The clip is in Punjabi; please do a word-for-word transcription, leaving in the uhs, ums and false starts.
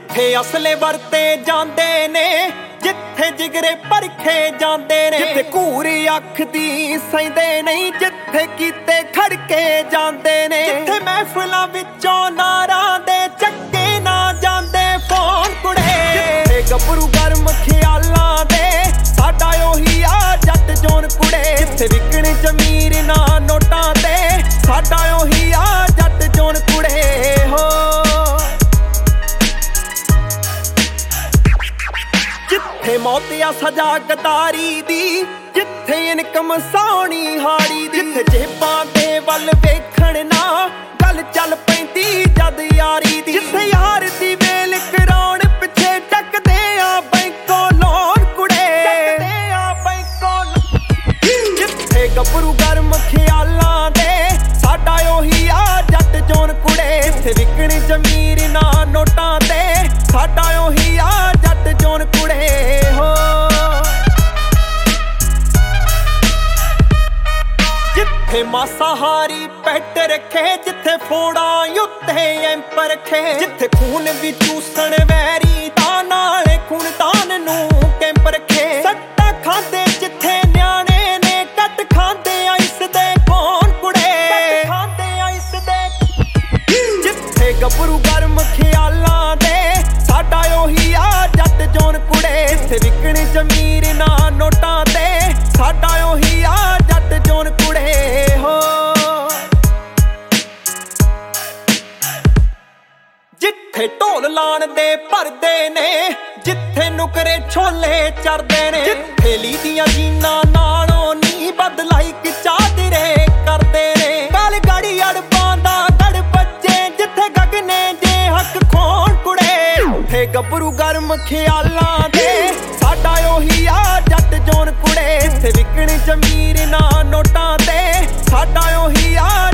ਜਿੱਥੇ ਅਸਲੇ ਵਰਤੇ ਜਾਂਦੇ ਨੇ, ਜਿੱਥੇ ਜਿਗਰੇ ਪਰਖੇ ਜਾਂਦੇ ਨੇ, ਜਿੱਥੇ ਘੂਰੀ ਅੱਖ ਦੀ ਸੈਂਦੇ ਨਹੀਂ, ਜਿੱਥੇ ਕੀਤੇ ਖੜਕੇ ਜਾਂਦੇ ਨੇ, ਜਿੱਥੇ ਮਹਿਫਲਾਂ ਵਿੱਚੋਂ ਨਾਰਾਂ ਦੇ ਚੱਕੇ ਨਾ ਜਾਂਦੇ ਫੋਨ ਕੁੜੇ, ਜਿੱਥੇ ਗੱਭਰੂ ਗਰਮ ਖਿਆਲਾਂ ਦੇ ਸਾਡਾ ਉਹੀ ਆ ਜੱਟ ਜੋਨ ਕੁੜੇ, ਜਿੱਥੇ ਵਿਕਣ ਜ਼ਮੀਰ ਨਾ ਨੋਟਾਂ ਤੇ ਸਾਡਾ ਉਹੀ ਆ ਜੱਟ ਜੋਨ ਕੁੜੇ ਹੋ। ਜਿੱਥੇ ਮੌਤ ਆ ਸਜ਼ਾ ਗਦਾਰੀ ਦੀ, ਜਿੱਥੇ ਇਨਕਮ ਸੋਹਣੀ ਹਾੜੀ ਦੀ, ਜਿੱਥੇ ਜੇਬਾਂ ਦੇ ਵੱਲ ਵੇਖਣ ਨਾ ਗੱਲ ਚੱਲ ਪੈਂਦੀ ਜਦ ਯਾਰੀ ਦੀ, ਜਿੱਥੇ ਯਾਰ ਦੀ ਵੇਲ ਕਰਾਉਣ ਪਿੱਛੇ ਟੱਕਦੇ ਆ ਬੈਂਕੋਂ ਲੋਨ ਕੁੜੇ, ਟੱਕਦੇ ਆ ਬੈਂਕੋਂ ਲੋਨ, ਜਿੱਥੇ ਗੱਭਰੂ ਗਰਮ ਖਿਆਲਾਂ ਦੇ ਸਾਡਾ ਉਹੀ ਆ ਜੱਟ ਜੋਨ ਕੁੜੇ, ਜਿੱਥੇ ਵਿਕਣ ਜ਼ਮੀਰ ਨਾ ਨੋਟਾਂ ਤੇ ਸਾਡਾ ਉਹੀ ਆ ਜੱਟ ਜੋਨ ਕੁੜੇ ਹੋ। ਜਿੱਥੇ ਮਾਸਾਹਾਰੀ ਪੈਟ ਰੱਖੇ, ਜਿੱਥੇ ਫੋੜਾਂ ਉੱਤੇ ਐਂਪ ਰੱਖੇ, ਜਿੱਥੇ ਖੂਨ ਵੀ ਚੂਸਣ ਵੈਰੀ ਦਾ ਨਾਲੇ ਖੂਨਦਾਨ ਨੂੰ ਕੈਂਪ ਰੱਖੇ, ਸੱਟਾਂ ਖਾਂਦੇ ਜਿੱਥੇ ਨਿਆਣੇ ਨੇ ਕੱਟ ਖਾਂਦੇ ਆ ਇਸ ਦੇ ਕੌਣ ਕੁੜੇ, ਕੱਟ ਖਾਂਦੇ ਆ ਇਸ ਦੇ, ਜਿੱਥੇ ਗੱਭਰੂ ਗਰਮ ਖਿਆਲਾਂ ਦੇ ਸਾਡਾ ਉਹੀ ਆ ਜੱਟ ਜੋਨ ਕੁੜੇ, ਜਿੱਥੇ ਵਿਕਣ ਜ਼ਮੀਰ ਨਾ ਨੋਟਾਂ ਤੇ ਸਾਡਾ ਉਹੀ ਆ ਜੱਟ ਜੋਨ ਕੁੜੇ ਹੋ। ਜਿੱਥੇ ਢੋਲ ਲਾਣ ਦੇ ਭਰਦੇ ਨੇ, ਜਿੱਥੇ ਨੁਕਰੇ ਛੋਲੇ ਚਰਦੇ ਨੇ, ਜਿੱਥੇ ਲੀਦੀਆਂ ਜੀਨਾਂ ਨਾਲੋਂ ਨੀ ਬਦਲਾਈ ਕਿ ਚਾਦਰੇ ਕਰਦੇ ਨੇ, ਗਲ ਗੜੀ ਅੜਬਾਂ ਦਾ ਗੜ ਬੱਜੇ, ਜਿੱਥੇ ਗਗਨੇ ਜੇ ਹੱਕ ਖੋਣ ਕੁੜੇ, ਜਿੱਥੇ ਗੱਭਰੂ ਗਰਮ ਖਿਆਲਾਂ ਦੇ ਸਾਡਾ ਉਹੀ ਆ ਜੱਟ ਜੋਨ ਕੁੜੇ, ਜਿੱਥੇ ਵਿਕਣ ਜ਼ਮੀਰ ਨਾ ਨੋਟਾਂ ਤੇ ਸਾਡਾ ਉਹੀ ਆ